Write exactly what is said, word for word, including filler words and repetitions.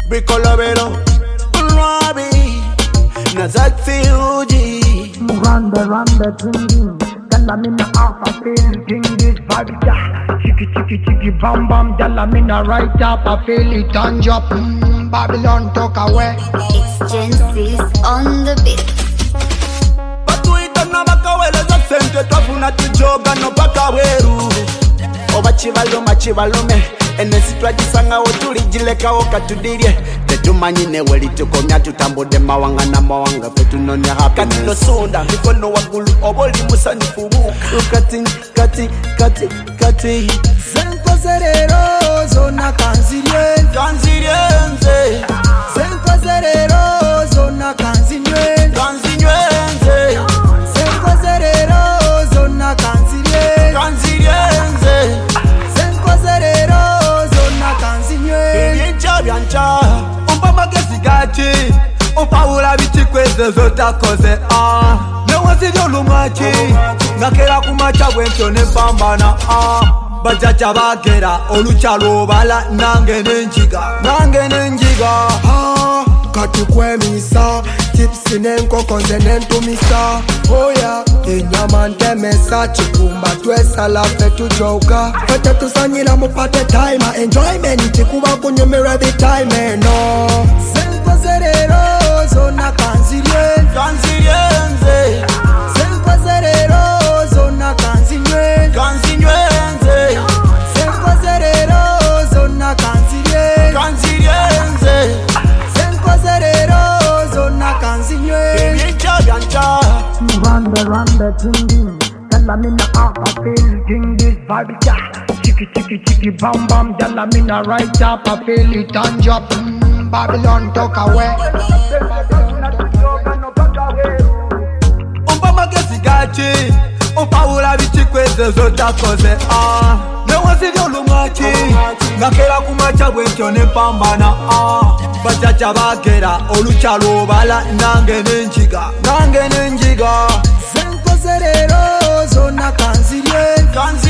Bicolabero, Rabi, Nazak Fiuji. Run the run the thing, tell me na half a feel thing this vibe ya. Chicky chicky chicky bam bam, tell me na right up I feel it and drop. Mm, Babylon talk away. It's Genesis on the beat. Patuita na makawele za sente twafuna tujoga no paka weru. Oba chivalo machivalume ene sitwajisanga otulijileka okatudilye tetumanyi neweli tukomya tutambude mawanga na mawanga fetunone happiness kati no sonda mikono wagulu oboli musanifu buka kati kati kati kati Senkozerero zona kanzilye kanzilyenze Senkozerero zona kanzilye kanzinywenze Senkozerero zona kanzilye kanzilyenze Senkozerero zona kanzilye ebyencha byancha Umpa magezi gati Umpawula bichikweze zotakoze ah Newazidi olumaki Ngakera kumacha bwentyo nempambana ah Bajaja bagera oluchalo bala nange nenjiga Nange nenjiga Ah, kati kwemisa Tipsi nenkoko nze nentumisa Oya, inyama ntemesa Chikumba twesala fetu joka Fete tusanyira mupate time Enjoyment chikuba kunyumira every time no Senkozerero zona kanzilye kanzilyenze Senkozerero zona kanzilye kanzinywenze Senkozerero zona kanzilye kanzilyenze Senkozerero zona kanzilye ebyencha byancha Run the run the thing, tell me na half a feel thing this vibe ya. Chicky chicky chicky bam bam, tell me na right up I feel it and drop. Mm, Babylon talk away. Umpa magezi gati Umpawula bichikweze zotakoze ah Newazidi olumaki Ngakera kumacha bwentyo nempambana ah Bajaja bagera oluchalo bala nange nenjiga Nange nenjiga Senkozerero zona kanzilye kanzilyenze